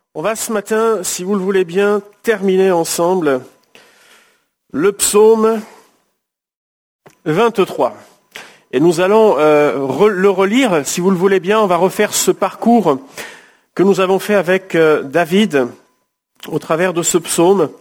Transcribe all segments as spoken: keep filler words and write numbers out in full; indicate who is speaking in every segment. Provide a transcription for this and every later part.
Speaker 1: On va ce matin, si vous le voulez bien, terminer ensemble le psaume vingt-trois. Et nous allons euh, re- le relire, si vous le voulez bien. On va refaire ce parcours que nous avons fait avec euh, David au travers de ce psaume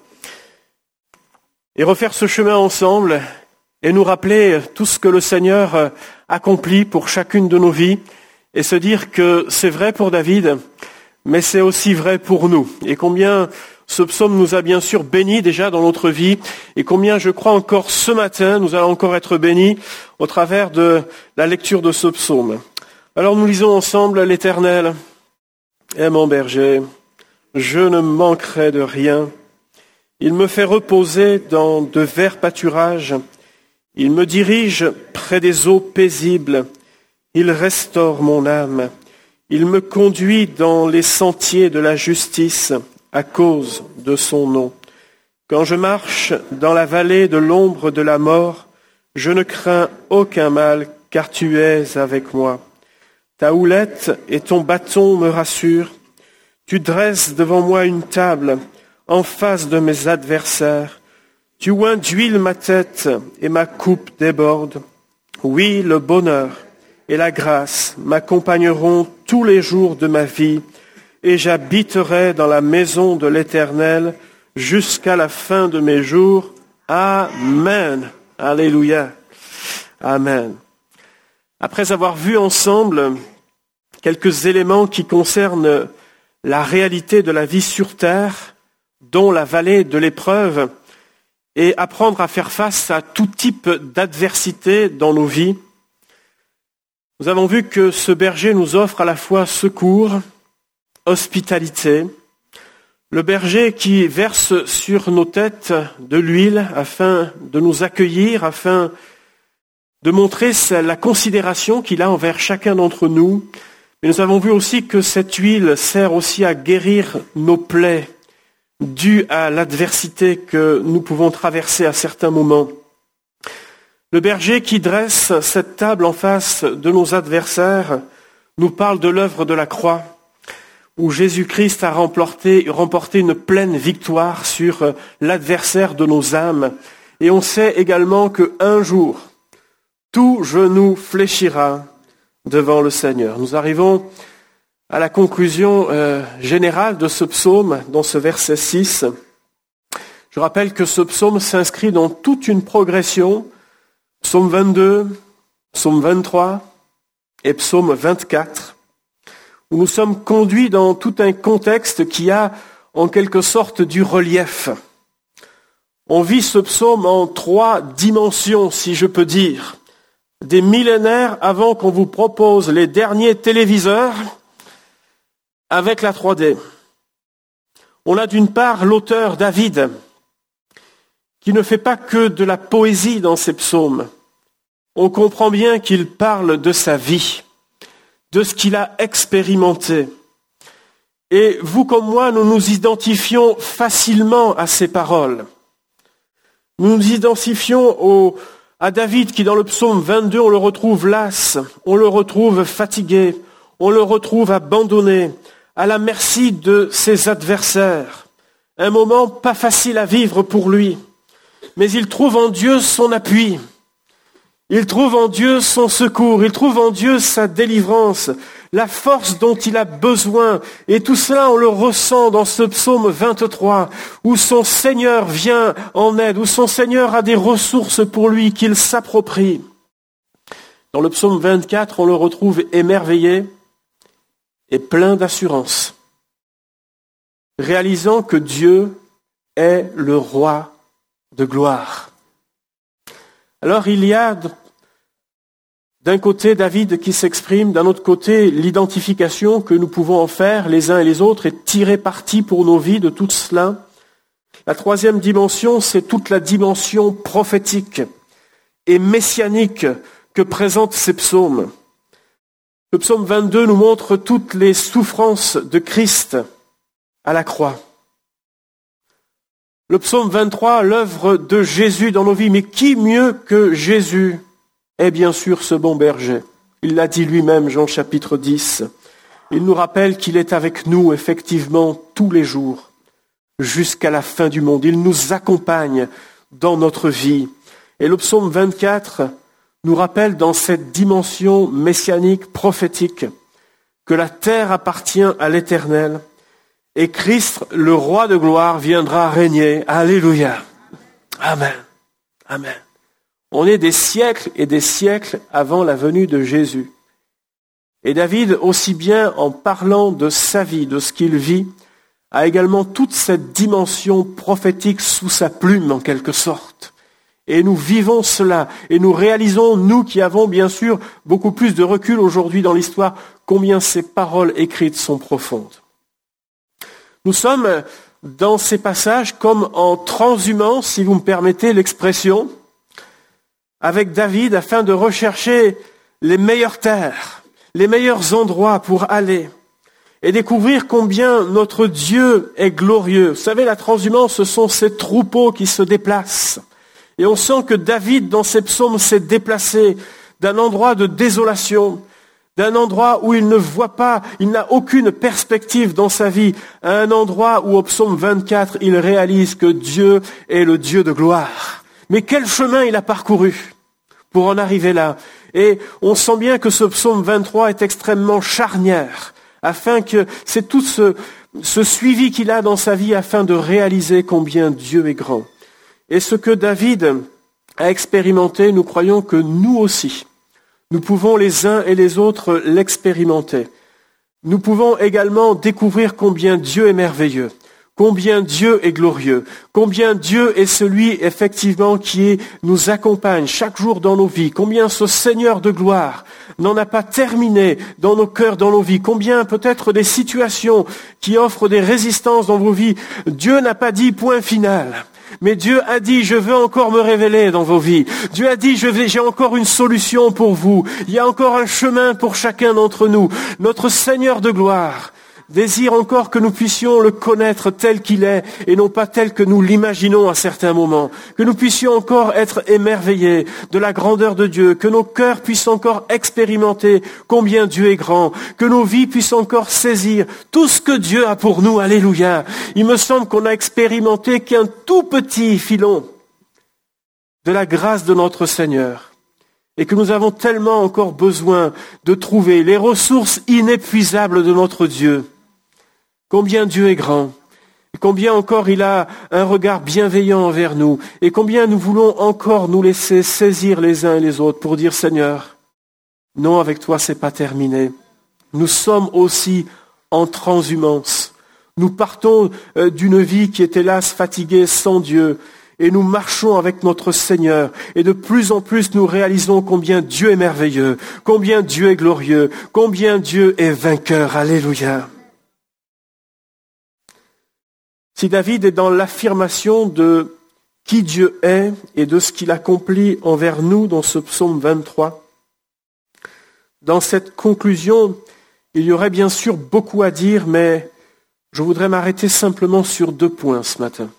Speaker 1: et refaire ce chemin ensemble et nous rappeler tout ce que le Seigneur euh, accomplit pour chacune de nos vies et se dire que c'est vrai pour David, mais c'est aussi vrai pour nous. Et combien ce psaume nous a bien sûr bénis déjà dans notre vie, et combien je crois encore ce matin, nous allons encore être bénis au travers de la lecture de ce psaume. Alors nous lisons ensemble: l'Éternel est mon berger, je ne manquerai de rien. Il me fait reposer dans de verts pâturages, il me dirige près des eaux paisibles, il restaure mon âme. Il me conduit dans les sentiers de la justice à cause de son nom. Quand je marche dans la vallée de l'ombre de la mort, je ne crains aucun mal, car tu es avec moi. Ta houlette et ton bâton me rassurent. Tu dresses devant moi une table en face de mes adversaires. Tu oins d'huile ma tête et ma coupe déborde. Oui, le bonheur et la grâce m'accompagneront tous les jours de ma vie, et j'habiterai dans la maison de l'Éternel jusqu'à la fin de mes jours. Amen. Alléluia. Amen. Après avoir vu ensemble quelques éléments qui concernent la réalité de la vie sur terre, dont la vallée de l'épreuve, et apprendre à faire face à tout type d'adversité dans nos vies, nous avons vu que ce berger nous offre à la fois secours, hospitalité. Le berger qui verse sur nos têtes de l'huile afin de nous accueillir, afin de montrer la considération qu'il a envers chacun d'entre nous. Mais nous avons vu aussi que cette huile sert aussi à guérir nos plaies dues à l'adversité que nous pouvons traverser à certains moments. Le berger qui dresse cette table en face de nos adversaires nous parle de l'œuvre de la croix, où Jésus-Christ a remporté, remporté une pleine victoire sur l'adversaire de nos âmes. Et on sait également qu'un jour, tout genou fléchira devant le Seigneur. Nous arrivons à la conclusion euh, générale de ce psaume, dans ce verset six. Je rappelle que ce psaume s'inscrit dans toute une progression. Psaume vingt-deux, psaume vingt-trois et psaume vingt-quatre, où nous sommes conduits dans tout un contexte qui a en quelque sorte du relief. On vit ce psaume en trois dimensions, si je peux dire. Des millénaires avant qu'on vous propose les derniers téléviseurs avec la trois D. On a d'une part l'auteur David, qui ne fait pas que de la poésie dans ses psaumes. On comprend bien qu'il parle de sa vie, de ce qu'il a expérimenté. Et vous comme moi, nous nous identifions facilement à ces paroles. Nous nous identifions au, à David qui, dans le psaume vingt-deux, on le retrouve las, on le retrouve fatigué, on le retrouve abandonné, à la merci de ses adversaires. Un moment pas facile à vivre pour lui. Mais il trouve en Dieu son appui, il trouve en Dieu son secours, il trouve en Dieu sa délivrance, la force dont il a besoin. Et tout cela, on le ressent dans ce psaume vingt-trois, où son Seigneur vient en aide, où son Seigneur a des ressources pour lui qu'il s'approprie. Dans le psaume vingt-quatre, on le retrouve émerveillé et plein d'assurance, réalisant que Dieu est le roi de gloire. Alors il y a d'un côté David qui s'exprime, d'un autre côté l'identification que nous pouvons en faire les uns et les autres et tirer parti pour nos vies de tout cela. La troisième dimension, c'est toute la dimension prophétique et messianique que présentent ces psaumes. Le psaume vingt-deux nous montre toutes les souffrances de Christ à la croix. Le psaume vingt-trois, l'œuvre de Jésus dans nos vies. Mais qui mieux que Jésus est bien sûr ce bon berger? Il l'a dit lui-même, Jean chapitre dix. Il nous rappelle qu'il est avec nous, effectivement, tous les jours, jusqu'à la fin du monde. Il nous accompagne dans notre vie. Et le psaume vingt-quatre nous rappelle dans cette dimension messianique, prophétique, que la terre appartient à l'Éternel et Christ, le roi de gloire, viendra régner. Alléluia. Amen. Amen. On est des siècles et des siècles avant la venue de Jésus. Et David, aussi bien en parlant de sa vie, de ce qu'il vit, a également toute cette dimension prophétique sous sa plume, en quelque sorte. Et nous vivons cela, et nous réalisons, nous qui avons bien sûr beaucoup plus de recul aujourd'hui dans l'histoire, combien ces paroles écrites sont profondes. Nous sommes dans ces passages comme en transhumance, si vous me permettez l'expression, avec David afin de rechercher les meilleures terres, les meilleurs endroits pour aller et découvrir combien notre Dieu est glorieux. Vous savez, la transhumance, ce sont ces troupeaux qui se déplacent. Et on sent que David, dans ses psaumes, s'est déplacé d'un endroit de désolation, d'un endroit où il ne voit pas, il n'a aucune perspective dans sa vie, à un endroit où au psaume vingt-quatre, il réalise que Dieu est le Dieu de gloire. Mais quel chemin il a parcouru pour en arriver là. Et on sent bien que ce psaume vingt-trois est extrêmement charnière, afin que c'est tout ce, ce suivi qu'il a dans sa vie afin de réaliser combien Dieu est grand. Et ce que David a expérimenté, nous croyons que nous aussi, nous pouvons les uns et les autres l'expérimenter. Nous pouvons également découvrir combien Dieu est merveilleux, combien Dieu est glorieux, combien Dieu est celui effectivement qui nous accompagne chaque jour dans nos vies, combien ce Seigneur de gloire n'en a pas terminé dans nos cœurs, dans nos vies, combien peut-être des situations qui offrent des résistances dans vos vies, Dieu n'a pas dit point final. Mais Dieu a dit, je veux encore me révéler dans vos vies. Dieu a dit, je vais, j'ai encore une solution pour vous. Il y a encore un chemin pour chacun d'entre nous. Notre Seigneur de gloire désire encore que nous puissions le connaître tel qu'il est et non pas tel que nous l'imaginons à certains moments. Que nous puissions encore être émerveillés de la grandeur de Dieu, que nos cœurs puissent encore expérimenter combien Dieu est grand, que nos vies puissent encore saisir tout ce que Dieu a pour nous. Alléluia. Il me semble qu'on a expérimenté qu'un tout petit filon de la grâce de notre Seigneur et que nous avons tellement encore besoin de trouver les ressources inépuisables de notre Dieu. Combien Dieu est grand, et combien encore il a un regard bienveillant envers nous, et combien nous voulons encore nous laisser saisir les uns et les autres pour dire, Seigneur, non, avec toi c'est pas terminé. Nous sommes aussi en transhumance. Nous partons d'une vie qui est hélas fatiguée sans Dieu, et nous marchons avec notre Seigneur, et de plus en plus nous réalisons combien Dieu est merveilleux, combien Dieu est glorieux, combien Dieu est vainqueur. Alléluia. Si David est dans l'affirmation de qui Dieu est et de ce qu'il accomplit envers nous dans ce psaume vingt-trois, dans cette conclusion, il y aurait bien sûr beaucoup à dire, mais je voudrais m'arrêter simplement sur deux points ce matin.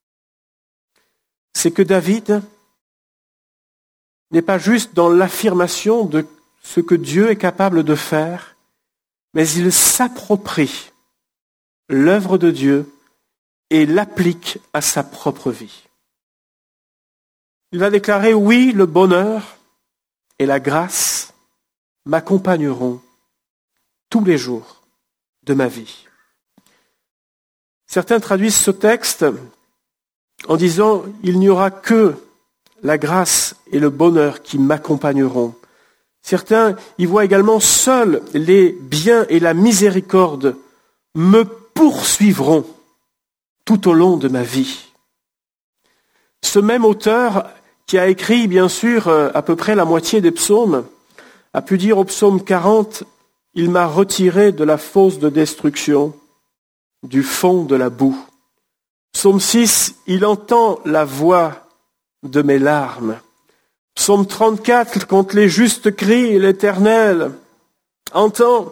Speaker 1: C'est que David n'est pas juste dans l'affirmation de ce que Dieu est capable de faire, mais il s'approprie l'œuvre de Dieu et l'applique à sa propre vie. Il va déclarer, oui, le bonheur et la grâce m'accompagneront tous les jours de ma vie. Certains traduisent ce texte en disant, il n'y aura que la grâce et le bonheur qui m'accompagneront. Certains y voient également, seuls les biens et la miséricorde me poursuivront tout au long de ma vie. Ce même auteur, qui a écrit, bien sûr, à peu près la moitié des psaumes, a pu dire au psaume quarante, « Il m'a retiré de la fosse de destruction, du fond de la boue. » Psaume six, « Il entend la voix de mes larmes. » Psaume trente-quatre, « Quand les justes crient, l'Éternel entend. »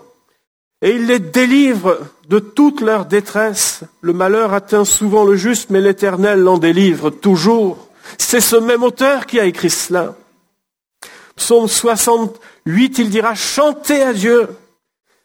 Speaker 1: Et il les délivre de toute leur détresse. Le malheur atteint souvent le juste, mais l'Éternel l'en délivre toujours. C'est ce même auteur qui a écrit cela. Psaume soixante-huit, il dira « Chantez à Dieu,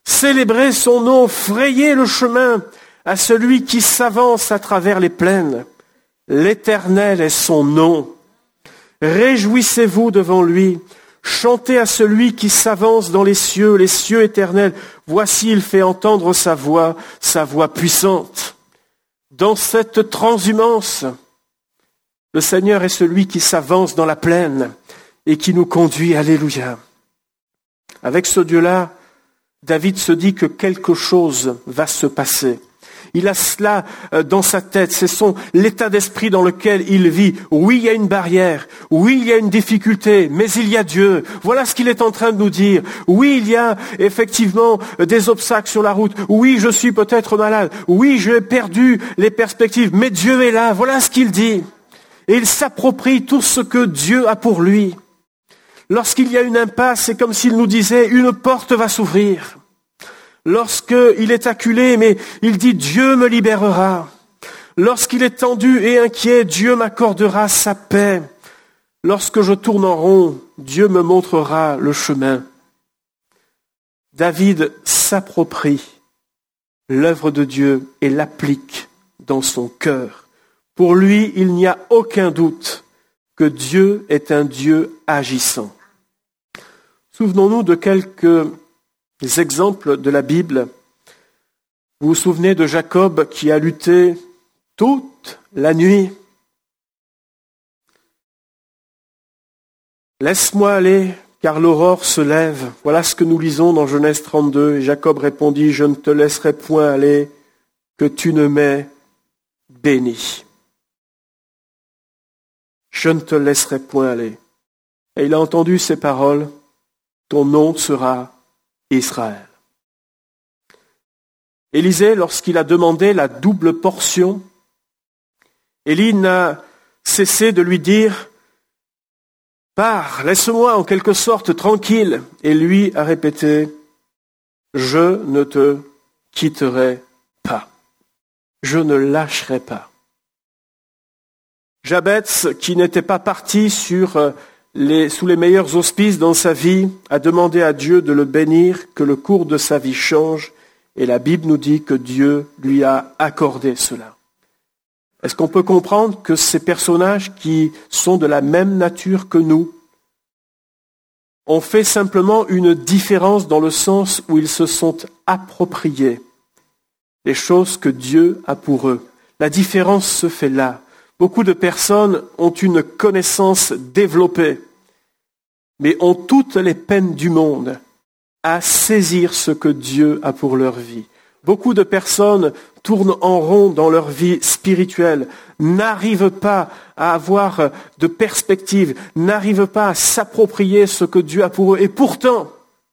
Speaker 1: Célébrez son nom, frayez le chemin à celui qui s'avance à travers les plaines. L'Éternel est son nom. Réjouissez-vous devant lui. Chantez à celui qui s'avance dans les cieux, les cieux éternels. Voici, il fait entendre sa voix, sa voix puissante. Dans cette transhumance, le Seigneur est celui qui s'avance dans la plaine et qui nous conduit. Alléluia. Avec ce Dieu-là, David se dit que quelque chose va se passer. Il a cela dans sa tête, c'est son l'état d'esprit dans lequel il vit. Oui, il y a une barrière, oui, il y a une difficulté, mais il y a Dieu. Voilà ce qu'il est en train de nous dire. Oui, il y a effectivement des obstacles sur la route. Oui, je suis peut-être malade. Oui, j'ai perdu les perspectives, mais Dieu est là. Voilà ce qu'il dit. Et il s'approprie tout ce que Dieu a pour lui. Lorsqu'il y a une impasse, c'est comme s'il nous disait, une porte va s'ouvrir. Lorsqu'il est acculé, mais il dit, Dieu me libérera. Lorsqu'il est tendu et inquiet, Dieu m'accordera sa paix. Lorsque je tourne en rond, Dieu me montrera le chemin. David s'approprie l'œuvre de Dieu et l'applique dans son cœur. Pour lui, il n'y a aucun doute que Dieu est un Dieu agissant. Souvenons-nous de quelques exemples de la Bible. Vous vous souvenez de Jacob qui a lutté toute la nuit. Laisse-moi aller, car l'aurore se lève. Voilà ce que nous lisons dans Genèse trente-deux. Et Jacob répondit, je ne te laisserai point aller, que tu ne m'aies béni. Je ne te laisserai point aller. Et il a entendu ces paroles, ton nom sera Israël. Élisée, lorsqu'il a demandé la double portion, Élie n'a cessé de lui dire, pars, laisse-moi en quelque sorte tranquille. Et lui a répété, je ne te quitterai pas. Je ne lâcherai pas. Jabez, qui n'était pas parti sur les, sous les meilleurs auspices dans sa vie, a demandé à Dieu de le bénir, que le cours de sa vie change, et la Bible nous dit que Dieu lui a accordé cela. Est-ce qu'on peut comprendre que ces personnages qui sont de la même nature que nous ont fait simplement une différence dans le sens où ils se sont appropriés les choses que Dieu a pour eux? La différence se fait là. Beaucoup de personnes ont une connaissance développée, mais ont toutes les peines du monde à saisir ce que Dieu a pour leur vie. Beaucoup de personnes tournent en rond dans leur vie spirituelle, n'arrivent pas à avoir de perspective, n'arrivent pas à s'approprier ce que Dieu a pour eux. Et pourtant,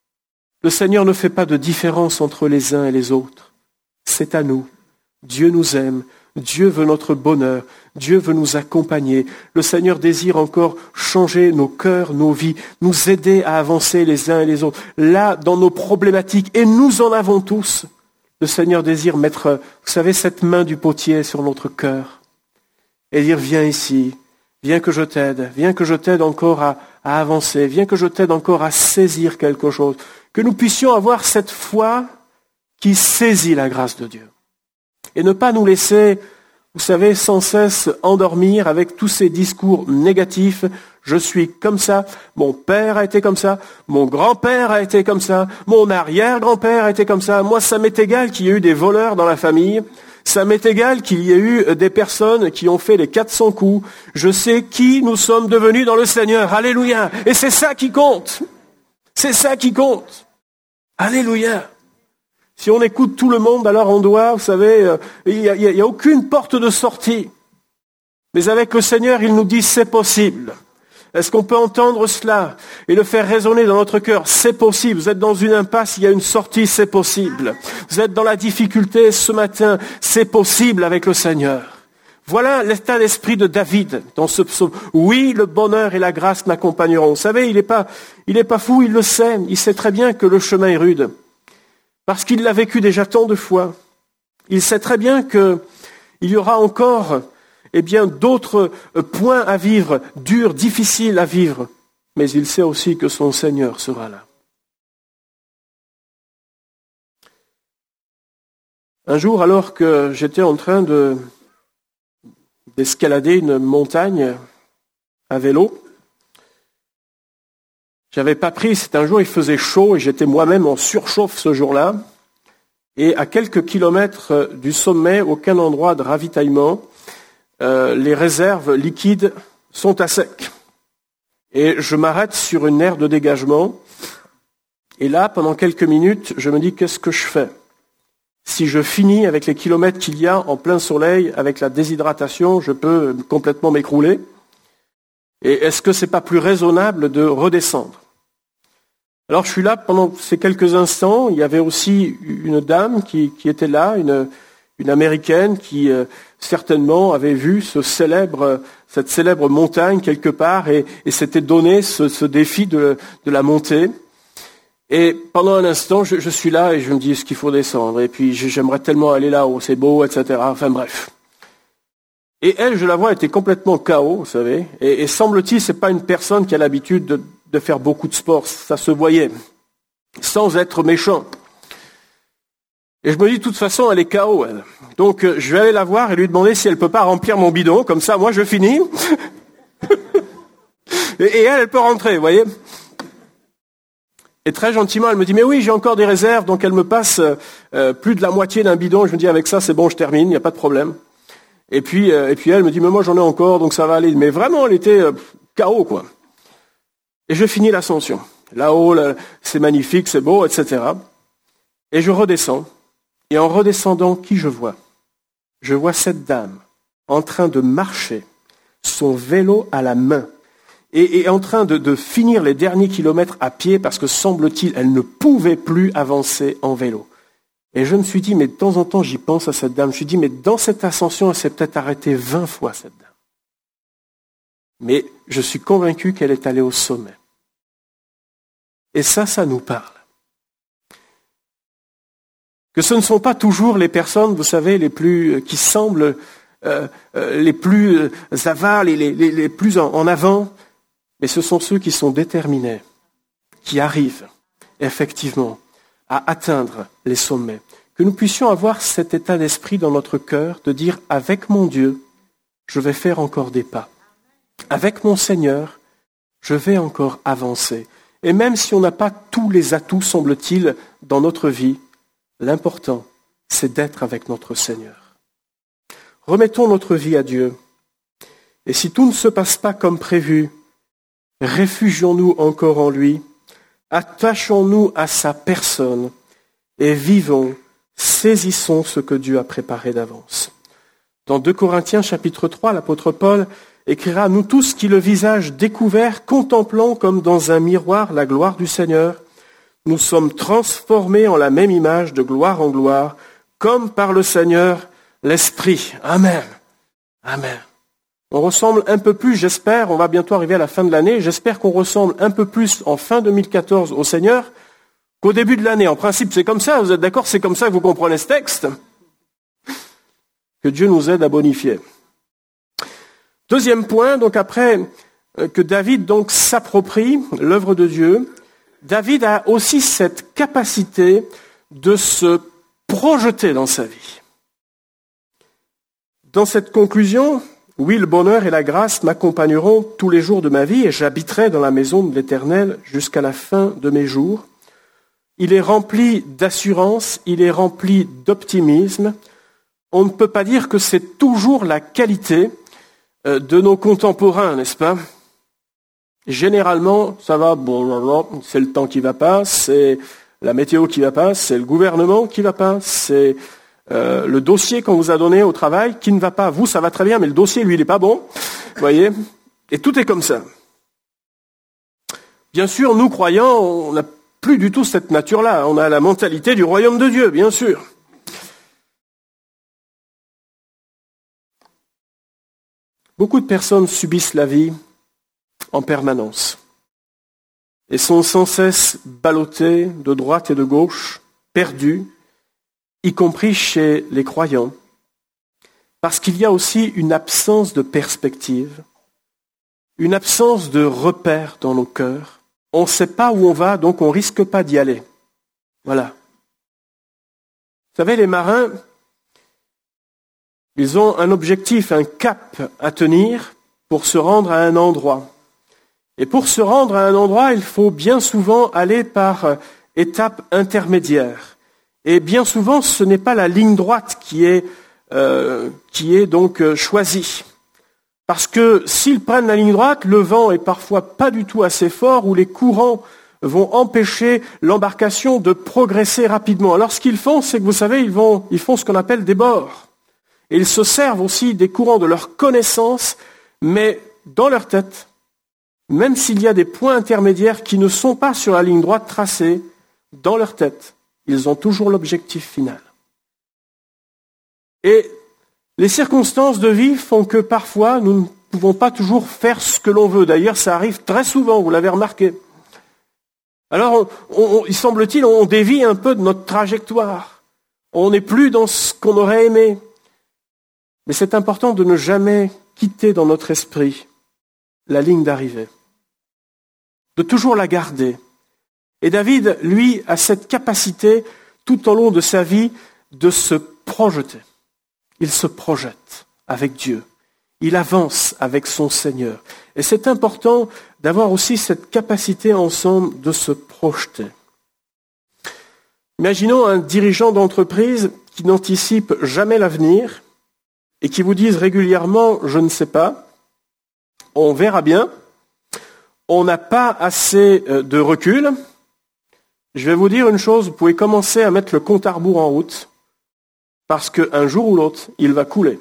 Speaker 1: le Seigneur ne fait pas de différence entre les uns et les autres. C'est à nous. Dieu nous aime. Dieu veut notre bonheur, Dieu veut nous accompagner. Le Seigneur désire encore changer nos cœurs, nos vies, nous aider à avancer les uns et les autres. Là, dans nos problématiques, et nous en avons tous, le Seigneur désire mettre, vous savez, cette main du potier sur notre cœur et dire, viens ici, viens que je t'aide, viens que je t'aide encore à, à avancer, viens que je t'aide encore à saisir quelque chose. Que nous puissions avoir cette foi qui saisit la grâce de Dieu. Et ne pas nous laisser, vous savez, sans cesse endormir avec tous ces discours négatifs. Je suis comme ça, mon père a été comme ça, mon grand-père a été comme ça, mon arrière-grand-père a été comme ça. Moi, ça m'est égal qu'il y ait eu des voleurs dans la famille. Ça m'est égal qu'il y ait eu des personnes qui ont fait les quatre cents coups. Je sais qui nous sommes devenus dans le Seigneur. Alléluia. Et c'est ça qui compte. C'est ça qui compte. Alléluia. Si on écoute tout le monde, alors on doit, vous savez, il n'y a, il y a aucune porte de sortie. Mais avec le Seigneur, il nous dit, c'est possible. Est-ce qu'on peut entendre cela et le faire résonner dans notre cœur? C'est possible. Vous êtes dans une impasse, il y a une sortie, c'est possible. Vous êtes dans la difficulté ce matin, c'est possible avec le Seigneur. Voilà l'état d'esprit de David dans ce psaume. Oui, le bonheur et la grâce m'accompagneront. Vous savez, il n'est pas, il n'est pas fou, il le sait. Il sait très bien que le chemin est rude. Parce qu'il l'a vécu déjà tant de fois. Il sait très bien qu'il y aura encore eh bien, d'autres points à vivre, durs, difficiles à vivre. Mais il sait aussi que son Seigneur sera là. Un jour, alors que j'étais en train de, d'escalader une montagne à vélo, j'avais pas pris, c'était un jour, il faisait chaud et j'étais moi-même en surchauffe ce jour-là. Et à quelques kilomètres du sommet, aucun endroit de ravitaillement, euh, les réserves liquides sont à sec. Et je m'arrête sur une aire de dégagement. Et là, pendant quelques minutes, je me dis, qu'est-ce que je fais ? Si je finis avec les kilomètres qu'il y a en plein soleil, avec la déshydratation, je peux complètement m'écrouler. Et est-ce que c'est pas plus raisonnable de redescendre ? Alors je suis là pendant ces quelques instants. Il y avait aussi une dame qui, qui était là, une, une américaine qui euh, certainement avait vu ce célèbre, cette célèbre montagne quelque part et, et s'était donné ce, ce défi de, de la montée. Et pendant un instant, je, je suis là et je me dis, est-ce qu'il faut descendre ? Et puis j'aimerais tellement aller là où c'est beau, et cetera. Enfin bref. Et elle, je la vois, était complètement K O, vous savez. Et, et semble-t-il, c'est pas une personne qui a l'habitude de, de faire beaucoup de sport. Ça se voyait, sans être méchant. Et je me dis, de toute façon, elle est K O, elle. Donc je vais aller la voir et lui demander si elle peut pas remplir mon bidon. Comme ça, moi, je finis. et, et elle, elle peut rentrer, vous voyez. Et très gentiment, elle me dit, mais oui, j'ai encore des réserves. Donc elle me passe euh, plus de la moitié d'un bidon. Je me dis, avec ça, c'est bon, je termine, il n'y a pas de problème. Et puis, euh, et puis elle me dit, mais moi j'en ai encore, donc ça va aller. Mais vraiment, elle était euh, K O, quoi. Et je finis l'ascension. Là-haut, là, c'est magnifique, c'est beau, et cetera. Et je redescends. Et en redescendant, qui je vois ? Je vois cette dame en train de marcher, son vélo à la main, et, et en train de, de finir les derniers kilomètres à pied, parce que semble-t-il, elle ne pouvait plus avancer en vélo. Et je me suis dit, mais de temps en temps, j'y pense à cette dame. Je me suis dit, mais dans cette ascension, elle s'est peut-être arrêtée vingt fois, cette dame. Mais je suis convaincu qu'elle est allée au sommet. Et ça, ça nous parle. Que ce ne sont pas toujours les personnes, vous savez, les plus, qui semblent euh, euh, les plus avares, les, les, les plus en, en avant, mais ce sont ceux qui sont déterminés, qui arrivent, effectivement, à atteindre les sommets. Que nous puissions avoir cet état d'esprit dans notre cœur de dire, avec mon Dieu, je vais faire encore des pas. Avec mon Seigneur, je vais encore avancer. Et même si on n'a pas tous les atouts, semble-t-il, dans notre vie, l'important, c'est d'être avec notre Seigneur. Remettons notre vie à Dieu. Et si tout ne se passe pas comme prévu, réfugions-nous encore en lui, attachons-nous à sa personne et vivons, saisissons ce que Dieu a préparé d'avance. Dans deux Corinthiens chapitre trois, l'apôtre Paul écrira « Nous tous qui le visage découvert, contemplons comme dans un miroir la gloire du Seigneur, nous sommes transformés en la même image de gloire en gloire, comme par le Seigneur l'Esprit. » Amen. Amen. On ressemble un peu plus, j'espère, on va bientôt arriver à la fin de l'année, j'espère qu'on ressemble un peu plus en fin deux mille quatorze au Seigneur qu'au début de l'année. En principe, c'est comme ça, vous êtes d'accord, c'est comme ça que vous comprenez ce texte. Que Dieu nous aide à bonifier. Deuxième point, donc après que David donc s'approprie l'œuvre de Dieu, David a aussi cette capacité de se projeter dans sa vie. Dans cette conclusion, oui, le bonheur et la grâce m'accompagneront tous les jours de ma vie et j'habiterai dans la maison de l'Éternel jusqu'à la fin de mes jours. Il est rempli d'assurance, il est rempli d'optimisme. On ne peut pas dire que c'est toujours la qualité de nos contemporains, n'est-ce pas ? Généralement, ça va, bon, c'est le temps qui va pas, c'est la météo qui va pas, c'est le gouvernement qui va pas, c'est euh, le dossier qu'on vous a donné au travail qui ne va pas. Vous, ça va très bien, mais le dossier, lui, il n'est pas bon. Vous voyez ? Et tout est comme ça. Bien sûr, nous, croyants, on n'a plus du tout cette nature-là. On a la mentalité du royaume de Dieu, bien sûr. Beaucoup de personnes subissent la vie en permanence et sont sans cesse ballottées de droite et de gauche, perdues, y compris chez les croyants, parce qu'il y a aussi une absence de perspective, une absence de repères dans nos cœurs. On ne sait pas où on va, donc on ne risque pas d'y aller. Voilà. Vous savez, les marins, Ils ont un objectif, un cap à tenir pour se rendre à un endroit. Et pour se rendre à un endroit, il faut bien souvent aller par étapes intermédiaires. Et bien souvent, ce n'est pas la ligne droite qui est, euh, qui est donc euh, choisie. Parce que s'ils prennent la ligne droite, le vent est parfois pas du tout assez fort ou les courants vont empêcher l'embarcation de progresser rapidement. Alors ce qu'ils font, c'est que vous savez, ils, vont, ils font ce qu'on appelle des bords. Et ils se servent aussi des courants de leur connaissance, mais dans leur tête, même s'il y a des points intermédiaires qui ne sont pas sur la ligne droite tracée, dans leur tête, ils ont toujours l'objectif final. Et les circonstances de vie font que parfois, nous ne pouvons pas toujours faire ce que l'on veut. D'ailleurs, ça arrive très souvent, vous l'avez remarqué. Alors, on, on, il semble-t-il, on dévie un peu de notre trajectoire. On n'est plus dans ce qu'on aurait aimé. Mais c'est important de ne jamais quitter dans notre esprit la ligne d'arrivée, de toujours la garder. Et David, lui, a cette capacité, tout au long de sa vie, de se projeter. Il se projette avec Dieu. Il avance avec son Seigneur. Et c'est important d'avoir aussi cette capacité ensemble de se projeter. Imaginons un dirigeant d'entreprise qui n'anticipe jamais l'avenir et qui vous dise régulièrement « je ne sais pas », on verra bien, on n'a pas assez de recul. Je vais vous dire une chose, vous pouvez commencer à mettre le compte à rebours en route parce qu'un jour ou l'autre, il va couler.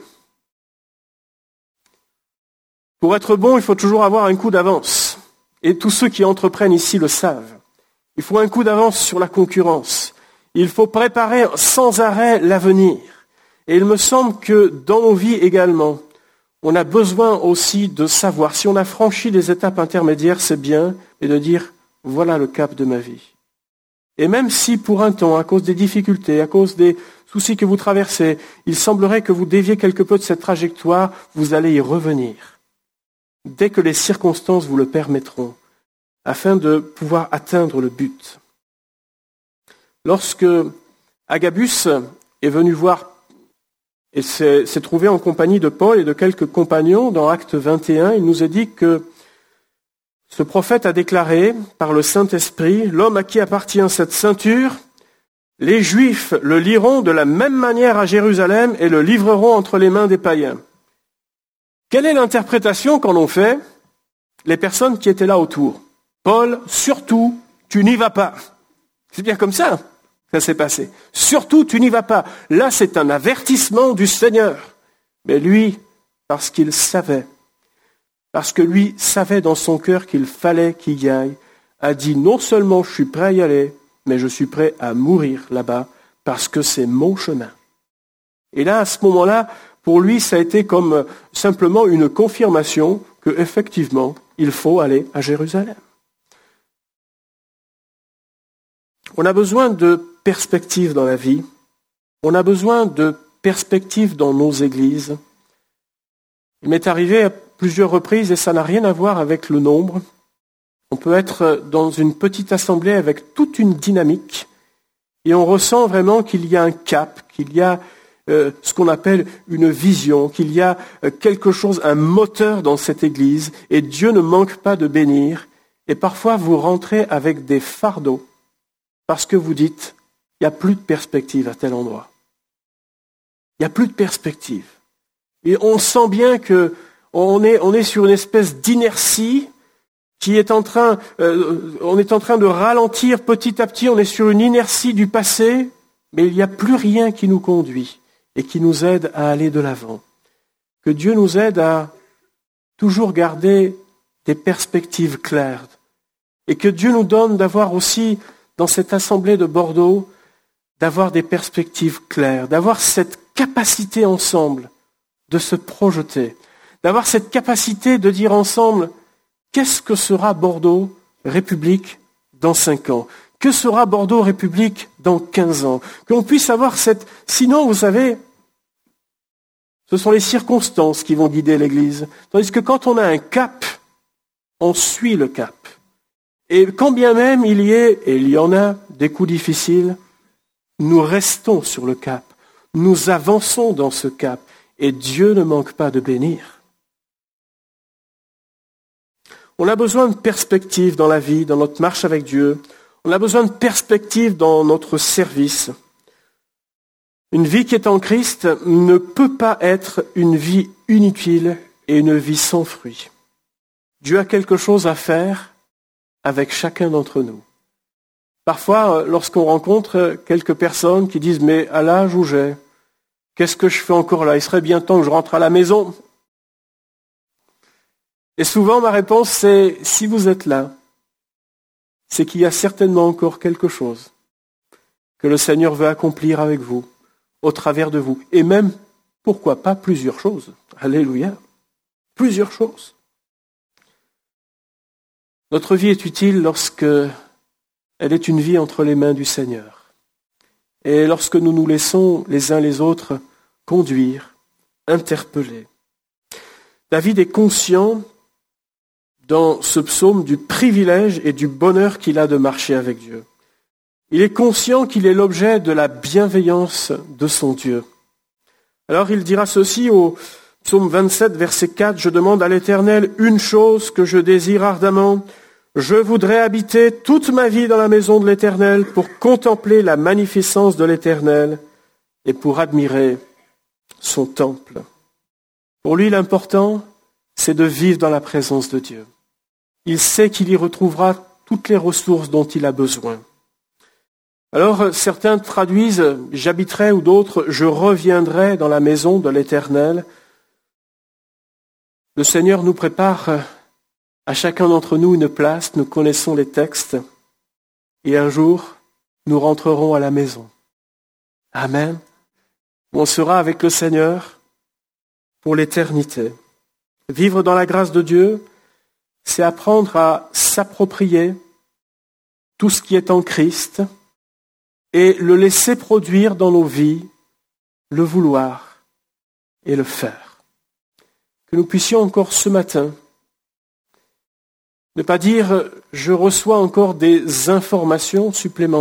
Speaker 1: Pour être bon, il faut toujours avoir un coup d'avance. Et tous ceux qui entreprennent ici le savent. Il faut un coup d'avance sur la concurrence. Il faut préparer sans arrêt l'avenir. Et il me semble que dans nos vies également, on a besoin aussi de savoir, si on a franchi des étapes intermédiaires, c'est bien, et de dire, voilà le cap de ma vie. Et même si pour un temps, à cause des difficultés, à cause des soucis que vous traversez, il semblerait que vous déviez quelque peu de cette trajectoire, vous allez y revenir. Dès que les circonstances vous le permettront, afin de pouvoir atteindre le but. Lorsque Agabus est venu voir et s'est, s'est trouvé en compagnie de Paul et de quelques compagnons dans Acte vingt et un, il nous est dit que ce prophète a déclaré par le Saint-Esprit, l'homme à qui appartient cette ceinture, les Juifs le liront de la même manière à Jérusalem et le livreront entre les mains des païens. Quelle est l'interprétation qu'en ont fait les personnes qui étaient là autour ? Paul, surtout, tu n'y vas pas. C'est bien comme ça, ça s'est passé. Surtout, tu n'y vas pas. Là, c'est un avertissement du Seigneur. Mais lui, parce qu'il savait, parce que lui savait dans son cœur qu'il fallait qu'il y aille, a dit non seulement je suis prêt à y aller, mais je suis prêt à mourir là-bas, parce que c'est mon chemin. Et là, à ce moment-là, pour lui, ça a été comme simplement une confirmation qu'effectivement, il faut aller à Jérusalem. On a besoin de perspectives dans la vie. On a besoin de perspectives dans nos églises. Il m'est arrivé à plusieurs reprises, et ça n'a rien à voir avec le nombre. On peut être dans une petite assemblée avec toute une dynamique, et on ressent vraiment qu'il y a un cap, qu'il y a Euh, ce qu'on appelle une vision, qu'il y a euh, quelque chose, un moteur dans cette église, et Dieu ne manque pas de bénir. Et parfois, vous rentrez avec des fardeaux, parce que vous dites, il n'y a plus de perspective à tel endroit. Il n'y a plus de perspective. Et on sent bien que on est, on est sur une espèce d'inertie qui est en train, euh, on est en train de ralentir petit à petit, on est sur une inertie du passé, mais il n'y a plus rien qui nous conduit et qui nous aide à aller de l'avant. Que Dieu nous aide à toujours garder des perspectives claires. Et que Dieu nous donne d'avoir aussi, dans cette assemblée de Bordeaux, d'avoir des perspectives claires, d'avoir cette capacité ensemble de se projeter, d'avoir cette capacité de dire ensemble, qu'est-ce que sera Bordeaux République dans cinq ans ? Que sera Bordeaux République dans quinze ans ? Qu'on puisse avoir cette... Sinon, vous savez, ce sont les circonstances qui vont guider l'Église. Tandis que quand on a un cap, on suit le cap. Et quand bien même il y ait, et il y en a, des coups difficiles, nous restons sur le cap. Nous avançons dans ce cap. et Dieu ne manque pas de bénir. On a besoin de perspective dans la vie, dans notre marche avec Dieu. On a besoin de perspective dans notre service. Une vie qui est en Christ ne peut pas être une vie inutile et une vie sans fruit. Dieu a quelque chose à faire avec chacun d'entre nous. Parfois, lorsqu'on rencontre quelques personnes qui disent « Mais à l'âge où j'ai, qu'est-ce que je fais encore là? Il serait bien temps que je rentre à la maison. » Et souvent, ma réponse, c'est « Si vous êtes là, c'est qu'il y a certainement encore quelque chose que le Seigneur veut accomplir avec vous, au travers de vous. Et même, pourquoi pas, plusieurs choses. Alléluia. Plusieurs choses. Notre vie est utile lorsque elle est une vie entre les mains du Seigneur. Et lorsque nous nous laissons les uns les autres conduire, interpeller. David est conscient dans ce psaume du privilège et du bonheur qu'il a de marcher avec Dieu. Il est conscient qu'il est l'objet de la bienveillance de son Dieu. Alors il dira ceci au psaume vingt-sept, verset quatre, « Je demande à l'Éternel une chose que je désire ardemment. Je voudrais habiter toute ma vie dans la maison de l'Éternel pour contempler la magnificence de l'Éternel et pour admirer son temple. » Pour lui, l'important, c'est de vivre dans la présence de Dieu. Il sait qu'il y retrouvera toutes les ressources dont il a besoin. Alors, certains traduisent « j'habiterai » ou d'autres « je reviendrai dans la maison de l'Éternel ». Le Seigneur nous prépare à chacun d'entre nous une place, nous connaissons les textes, et un jour, nous rentrerons à la maison. Amen. On sera avec le Seigneur pour l'éternité. Vivre dans la grâce de Dieu, c'est apprendre à s'approprier tout ce qui est en Christ et le laisser produire dans nos vies, le vouloir et le faire. Que nous puissions encore ce matin ne pas dire « je reçois encore des informations supplémentaires »,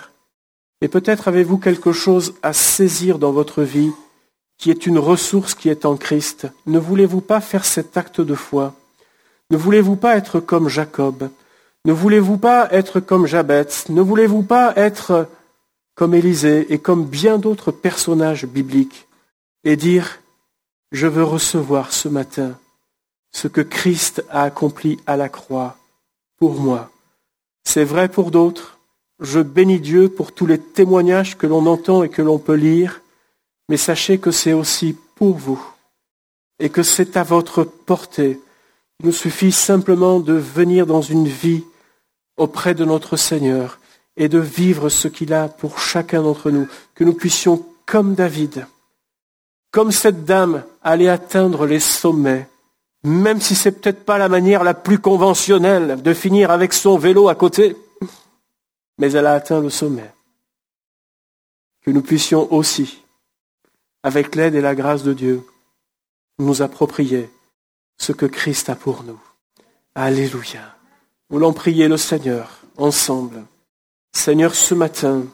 Speaker 1: mais peut-être avez-vous quelque chose à saisir dans votre vie qui est une ressource qui est en Christ. Ne voulez-vous pas faire cet acte de foi? Ne voulez-vous pas être comme Jacob? Ne voulez-vous pas être comme Jabez? Ne voulez-vous pas être comme Élisée et comme bien d'autres personnages bibliques et dire « je veux recevoir ce matin ce que Christ a accompli à la croix pour moi. » C'est vrai pour d'autres. Je bénis Dieu pour tous les témoignages que l'on entend et que l'on peut lire, mais sachez que c'est aussi pour vous et que c'est à votre portée. Il nous suffit simplement de venir dans une vie auprès de notre Seigneur et de vivre ce qu'il a pour chacun d'entre nous, que nous puissions, comme David, comme cette dame, aller atteindre les sommets, même si c'est peut-être pas la manière la plus conventionnelle de finir avec son vélo à côté, mais elle a atteint le sommet. Que nous puissions aussi, avec l'aide et la grâce de Dieu, nous approprier ce que Christ a pour nous. Alléluia. Nous voulons prier le Seigneur ensemble. Seigneur, ce matin,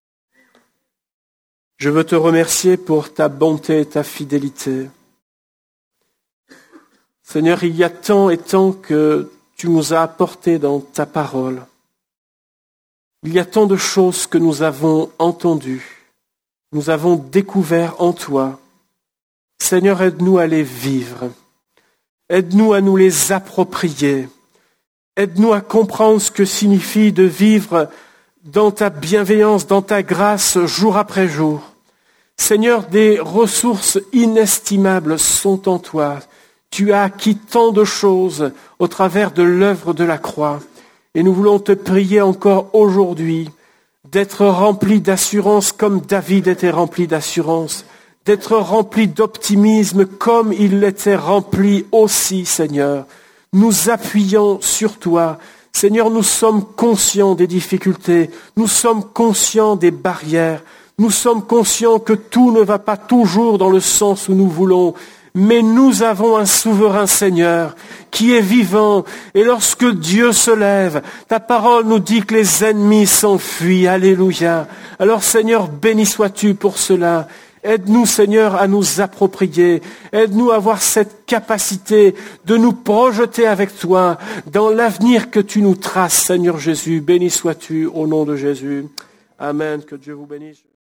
Speaker 1: je veux te remercier pour ta bonté et ta fidélité. Seigneur, il y a tant et tant que tu nous as apporté dans ta parole. Il y a tant de choses que nous avons entendues, nous avons découvert en toi. Seigneur, aide-nous à les vivre. Aide-nous à nous les approprier. Aide-nous à comprendre ce que signifie de vivre dans ta bienveillance, dans ta grâce, jour après jour. Seigneur, des ressources inestimables sont en toi. Tu as acquis tant de choses au travers de l'œuvre de la croix. Et nous voulons te prier encore aujourd'hui d'être remplis d'assurance comme David était rempli d'assurance, d'être remplis d'optimisme comme il l'était rempli aussi, Seigneur. Nous appuyons sur toi. Seigneur, nous sommes conscients des difficultés, nous sommes conscients des barrières, nous sommes conscients que tout ne va pas toujours dans le sens où nous voulons, mais nous avons un souverain Seigneur qui est vivant. Et lorsque Dieu se lève, ta parole nous dit que les ennemis s'enfuient. Alléluia. Alors Seigneur, béni sois-tu pour cela. Aide-nous, Seigneur, à nous approprier. Aide-nous à avoir cette capacité de nous projeter avec toi dans l'avenir que tu nous traces, Seigneur Jésus. Béni sois-tu au nom de Jésus. Amen. Que Dieu vous bénisse.